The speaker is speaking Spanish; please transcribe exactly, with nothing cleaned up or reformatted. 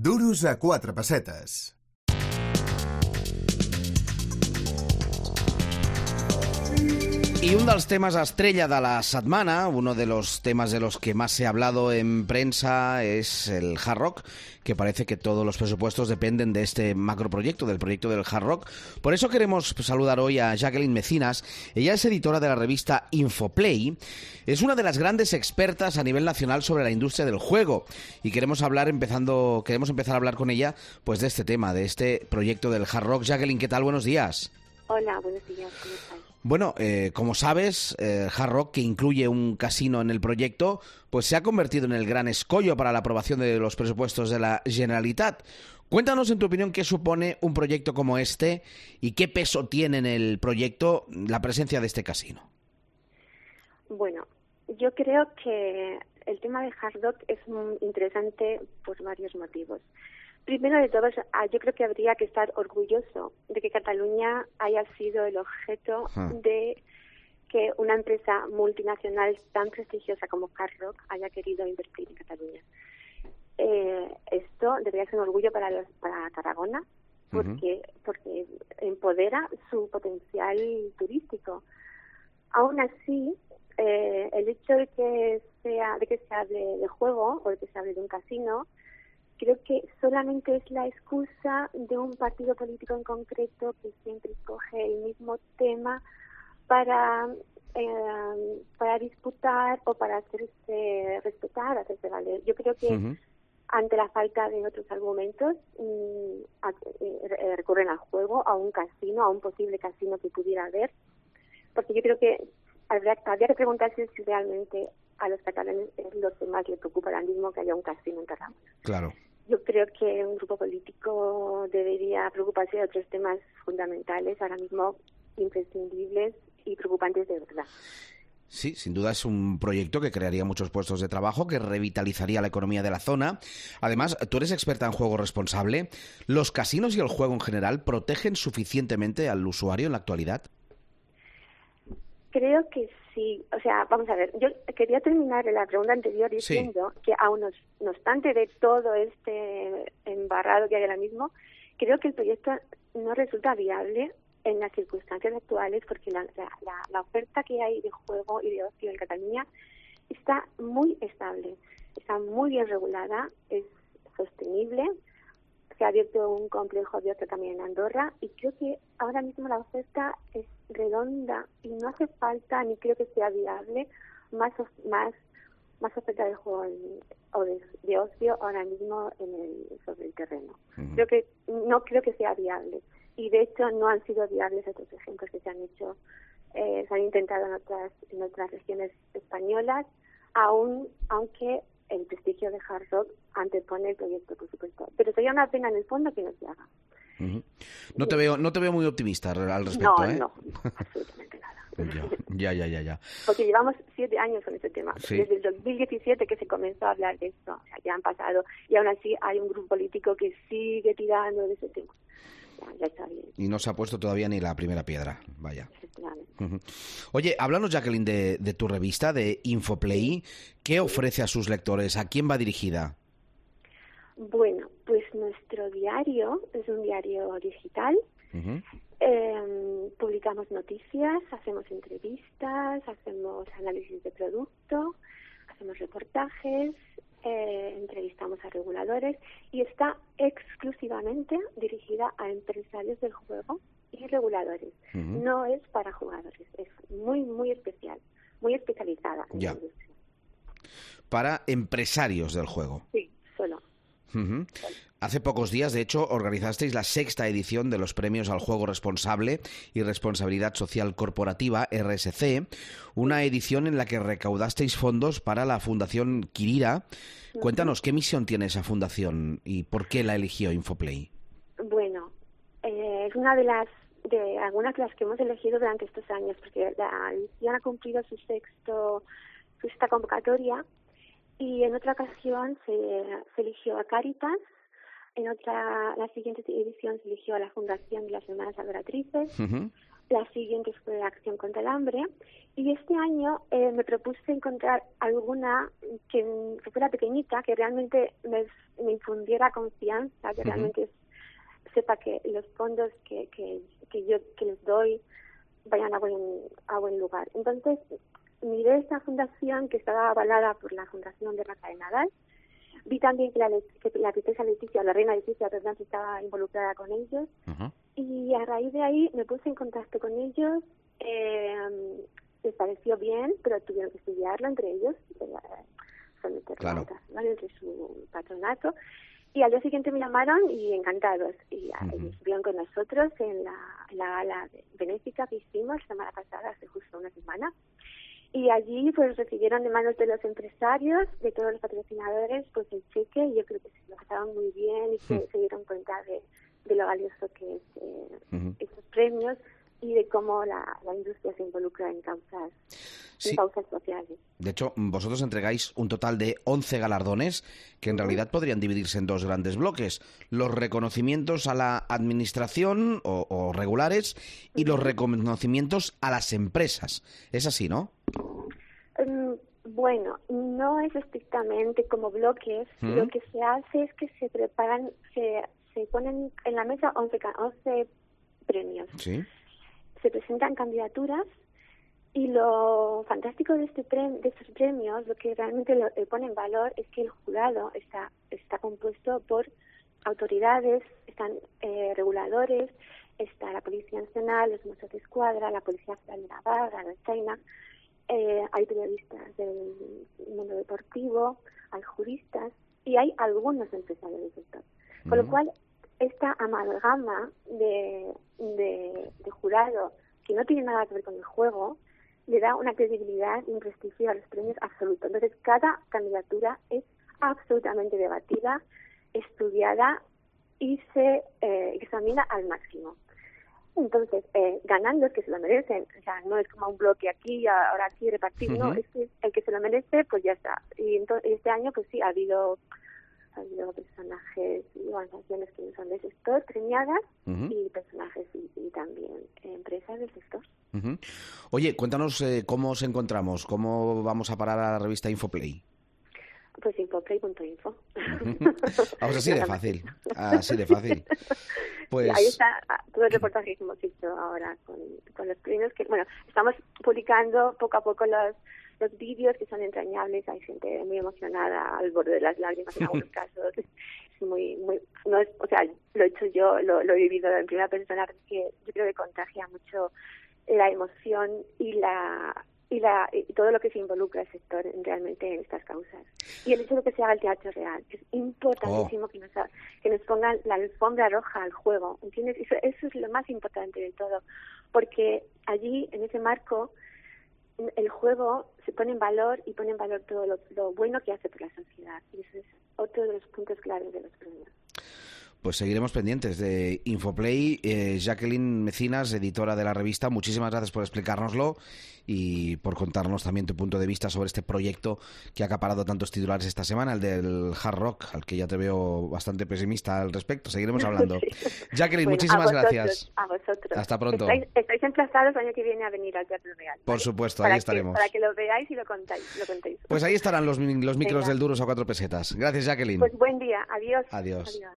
Duros a quatre pessetes. Y un dels temas estrella de la setmana, uno de los temas de los que más se ha hablado en prensa, es el Hard Rock, que parece que todos los presupuestos dependen de este macroproyecto, del proyecto del Hard Rock. Por eso queremos saludar hoy a Jacqueline Mecinas. Ella es editora de la revista Infoplay. Es una de las grandes expertas a nivel nacional sobre la industria del juego. Y queremos hablar empezando, queremos empezar a hablar con ella pues de este tema, de este proyecto del Hard Rock. Jacqueline, ¿qué tal? Buenos días. Hola, buenos días, ¿cómo estás? Bueno, eh, como sabes, eh, Hard Rock, que incluye un casino en el proyecto, pues se ha convertido en el gran escollo para la aprobación de los presupuestos de la Generalitat. Cuéntanos, en tu opinión, qué supone un proyecto como este y qué peso tiene en el proyecto la presencia de este casino. Bueno, yo creo que el tema de Hard Rock es muy interesante por varios motivos. Primero de todo, yo creo que habría que estar orgulloso de que Cataluña haya sido el objeto uh-huh. de que una empresa multinacional tan prestigiosa como Hard Rock haya querido invertir en Cataluña. Eh, esto debería ser un orgullo para, los, para Tarragona, porque, uh-huh. porque empodera su potencial turístico. Aún así, eh, el hecho de que sea de que se hable de juego o de que se hable de un casino, creo que solamente es la excusa de un partido político en concreto que siempre escoge el mismo tema para eh, para disputar o para hacerse respetar, hacerse valer. Yo creo que uh-huh. ante la falta de otros argumentos mmm, a, eh, recurren al juego, a un casino, a un posible casino que pudiera haber, porque yo creo que habría, habría que preguntarse si realmente a los catalanes es lo que más les preocupa ahora mismo que haya un casino en Tarragona. Claro. Yo creo que un grupo político debería preocuparse de otros temas fundamentales, ahora mismo imprescindibles y preocupantes de verdad. Sí, sin duda es un proyecto que crearía muchos puestos de trabajo, que revitalizaría la economía de la zona. Además, tú eres experta en juego responsable. ¿Los casinos y el juego en general protegen suficientemente al usuario en la actualidad? Creo que sí. O sea, vamos a ver, yo quería terminar la pregunta anterior diciendo sí. que aún no, no obstante de todo este embarrado que hay ahora mismo, creo que el proyecto no resulta viable en las circunstancias actuales porque la, la, la oferta que hay de juego y de ocio en Cataluña está muy estable, está muy bien regulada, es sostenible. Se ha abierto un complejo abierto también en Andorra y creo que ahora mismo la oferta es redonda y no hace falta ni creo que sea viable más más más oferta de juego en, o de, de ocio ahora mismo en el sobre el terreno. Uh-huh. Creo que no creo que sea viable y de hecho no han sido viables estos ejemplos que se han hecho, eh, se han intentado en otras en otras regiones españolas, aún aunque el prestigio de Hard Rock antepone el proyecto, por supuesto. Pero sería una pena en el fondo que no se haga. Uh-huh. No te veo, no te veo muy optimista al respecto, no, ¿eh? No, no, absolutamente nada. Ya, ya, ya, ya. Porque llevamos siete años con este tema. Sí. Desde el dos mil diecisiete que se comenzó a hablar de esto. O sea, ya han pasado. Y aún así hay un grupo político que sigue tirando de ese tema. Ya, ya está bien. Y no se ha puesto todavía ni la primera piedra. Vaya. Uh-huh. Oye, háblanos, Jacqueline, de, de tu revista, de Infoplay. ¿Qué ofrece a sus lectores? ¿A quién va dirigida? Bueno, pues nuestro diario es un diario digital. Uh-huh. Eh, publicamos noticias, hacemos entrevistas, hacemos análisis de producto, hacemos reportajes, eh, entrevistamos a reguladores y está exclusivamente dirigida a empresarios del juego y reguladores. Uh-huh. No es para jugadores, es muy, muy especial, muy especializada en ya. la industria. Para empresarios del juego. Sí, solo. Uh-huh. Hace pocos días, de hecho, organizasteis la sexta edición de los premios al juego responsable y responsabilidad social corporativa, R S C, una edición en la que recaudasteis fondos para la Fundación Quirira. Uh-huh. Cuéntanos, ¿qué misión tiene esa fundación y por qué la eligió Infoplay? Bueno, eh, es una de las de algunas de las que hemos elegido durante estos años, porque la edición ha cumplido su sexto, su sexta convocatoria. Y en otra ocasión se, se eligió a Cáritas, en otra, la siguiente edición se eligió a la Fundación de las Hermanas Adoratrices, uh-huh. La siguiente fue Acción contra el Hambre. Y este año eh, me propuse encontrar alguna que, que fuera pequeñita, que realmente me, me infundiera confianza, que uh-huh. realmente sepa que los fondos que, que, que yo que les doy vayan a buen, a buen lugar. Entonces, miré esta fundación que estaba avalada por la Fundación de Rafael Nadal. Vi también que la, que la princesa Leticia, la reina Leticia, perdón, estaba involucrada con ellos. Uh-huh. Y a raíz de ahí me puse en contacto con ellos. Eh, les pareció bien, pero tuvieron que estudiarlo entre ellos. Eh, son internautas, claro. ¿Vale? Entre su patronato. Y al día siguiente me llamaron y encantados. Y uh-huh. ellos estuvieron con nosotros en la, en la gala benéfica que hicimos la semana pasada, hace justo una semana. Y allí pues recibieron de manos de los empresarios, de todos los patrocinadores, pues el cheque, y yo creo que se lo pasaron muy bien y que uh-huh. se dieron cuenta de, de lo valioso que es eh, uh-huh. estos premios y de cómo la, la industria se involucra en causas, sí. en causas sociales. De hecho, vosotros entregáis un total de once galardones que en uh-huh. realidad podrían dividirse en dos grandes bloques. Los reconocimientos a la administración o, o regulares y uh-huh. los reconocimientos a las empresas. Es así, ¿no? Um, bueno, no es estrictamente como bloques. Uh-huh. Lo que se hace es que se preparan, se, se ponen en la mesa once, once premios. Sí. Se presentan candidaturas y lo fantástico de este pre- de estos premios, lo que realmente lo, le pone en valor es que el jurado está está compuesto por autoridades, están eh, reguladores, está la Policía Nacional, los Mossos de Escuadra, la Policía Federal de Navarra, la China, eh, hay periodistas del mundo deportivo, hay juristas y hay algunos empresarios del sector. Mm. Con lo cual, esta amalgama de, de, de jurado que no tiene nada que ver con el juego le da una credibilidad y un prestigio a los premios absoluto. Entonces, cada candidatura es absolutamente debatida, estudiada y se eh, examina al máximo. Entonces, eh, ganan los que se lo merecen. O sea, no es como un bloque aquí, ahora aquí repartir, uh-huh. no, es que el que se lo merece, pues ya está. Y entonces, este año, pues sí, ha habido... Ha habido personajes y organizaciones que no son del sector premiadas uh-huh. y personajes y, y también empresas del sector. Uh-huh. Oye, cuéntanos eh, cómo os encontramos, cómo vamos a parar a la revista Infoplay. Pues infoplay punto info. Uh-huh. Vamos, así de fácil, así de fácil. Pues... Ahí está todo el reportaje que hemos hecho ahora con, con los premios. Que, bueno, estamos publicando poco a poco los... los vídeos que son entrañables, hay gente muy emocionada al borde de las lágrimas en algunos casos. Es muy, muy, no es, o sea, lo he hecho yo, lo, lo he vivido en primera persona, porque yo creo que contagia mucho la emoción y la y la y todo lo que se involucra el sector en, realmente en estas causas. Y el hecho de que se haga el teatro real, es importantísimo oh. que nos que nos pongan la alfombra roja al juego, ¿entiendes? Eso, eso es lo más importante de todo, porque allí, en ese marco, el juego se pone en valor y pone en valor todo lo, lo bueno que hace por la sociedad. Y eso es otro de los puntos claves de los premios. Pues seguiremos pendientes de Infoplay. Eh, Jacqueline Mecinas, editora de la revista, muchísimas gracias por explicárnoslo y por contarnos también tu punto de vista sobre este proyecto que ha acaparado tantos titulares esta semana, el del hard rock, al que ya te veo bastante pesimista al respecto. Seguiremos hablando. Sí. Jacqueline, bueno, muchísimas a vosotros, gracias. A vosotros. Hasta pronto. Estáis, estáis emplazados el año que viene a venir al Teatro Real. Por ¿vale? supuesto, para ahí que, estaremos. Para que lo veáis y lo contáis. Lo contéis. Pues ahí estarán los, los micros Venga. del Duros a cuatro pesetas. Gracias, Jacqueline. Pues buen día. Adiós. Adiós. Adiós.